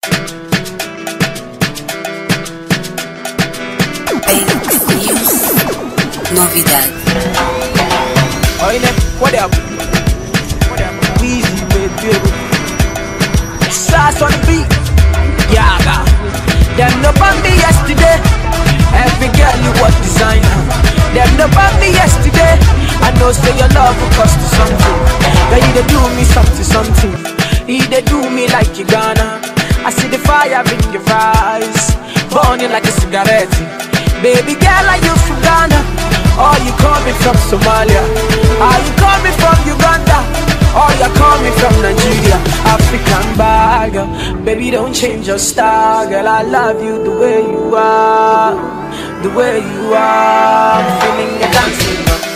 Novidad. Oye, what up? Weezy, baby. Sauce on the beat. Yaga. Them no bought me yesterday. Every girl you was designer. Them no bought me yesterday. I know say your love will cost you something. But you they do me something. You they do me like you gonna. I see the fire in your eyes, burning like a cigarette. Baby girl, are you from Ghana? Or you coming from Somalia? Are you coming from Uganda? Or you coming from Nigeria? African bag, baby don't change your style. Girl, I love you the way you are. The way you are. I'm feeling you dancing.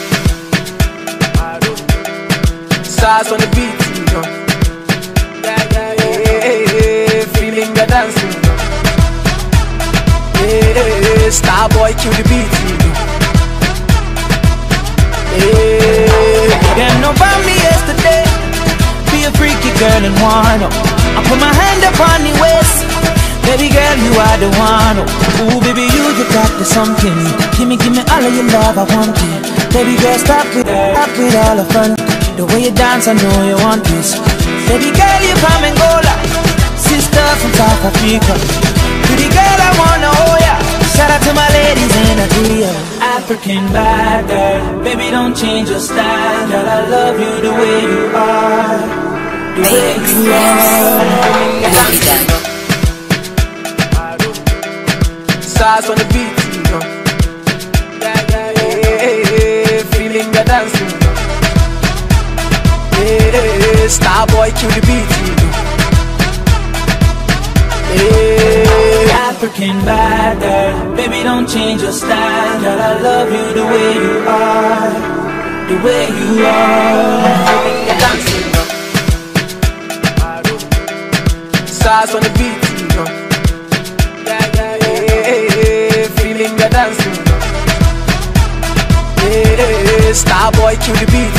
Stars on the beat, you know. Yeah, feeling you dancing. Yeah, star boy kill the beat, you know. Them no bought me yesterday. Be a freaky girl and one. I put my hand up on the waist. Baby girl, you are the one. Ooh, baby, you got the something. Give me all of your love, I want it. Baby girl, stop with all the fun. The way you dance, I know you want this. Baby girl, you from Angola, sister from South Africa. Pretty girl, I wanna hold ya. Shout out to my ladies in the video. African bad girl, baby don't change your style. Girl, I love you the way you are. The way you are. Novidad. Stars on the beat, you know. Yeah, feeling the dancing. Yeah, star boy kill the beat, you know. Yeah, African bad girl, baby don't change your style. Girl, I love you the way you are. The way you are. feeling the dancing. Stars on the beat, you know. Yeah, feeling the dancing. Yeah, star boy kill the beat.